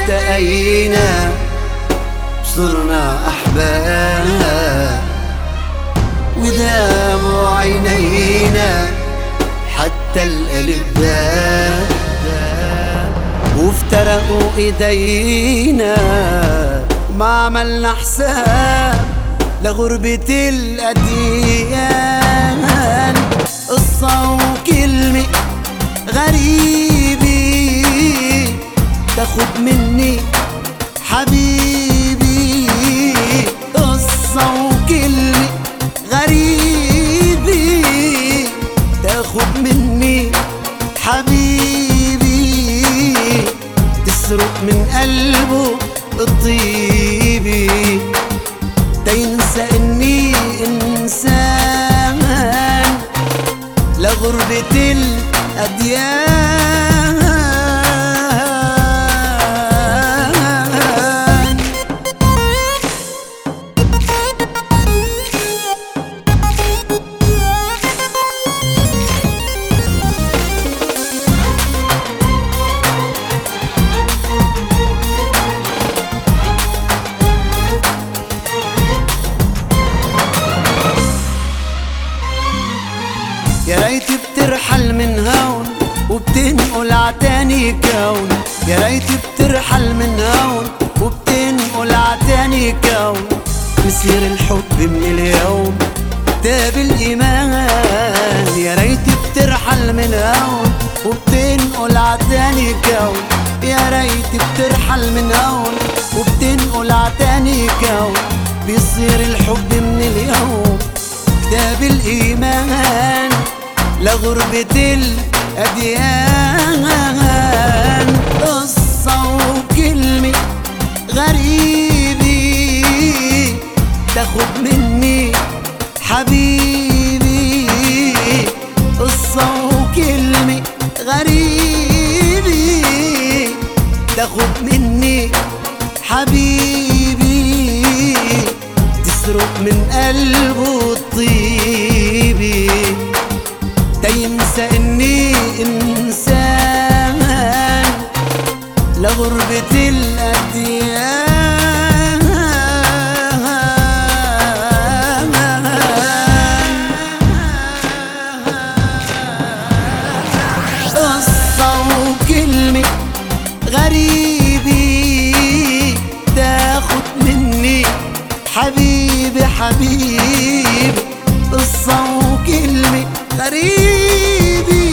التقينا صرنا أحباب، وداموا عينينا حتى القلب داب، وافترقوا ايدينا ما عملنا حساب لغربة الأديان. قصة وكلمة غريبة تاخد مني حبيبي، قصة وكلمة غريبة تاخد مني حبيبي، تسرق من قلبه الطيبي، تينسى اني انسان لغربة الأديان. يا ريت بترحل من هون وبتنقل عتاني كون، يا ريت بترحل من هون وبتنقل عتاني كون، بصير الحب من اليوم كتاب الإيمان. يا ريت بترحل من هون وبتنقل عتاني كون، يا ريت بترحل من هون وبتنقل عتاني كون، بيصير الحب من اليوم كتاب الإيمان لغربة الأديان. قصة وكلمة غريبة تاخد مني حبيبي، قصة وكلمة غريبة تاخد مني حبيبي، تسرق من قلبه الطيبي، تينسى اني انسان لغربة الأديان. قصة وكلمة غريبة تاخد مني حبيبي حبيبي، قصة وكلمة غريبي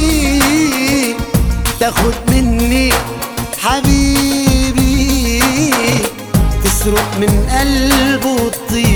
تاخد مني حبيبي، تسرق من قلبه الطيب.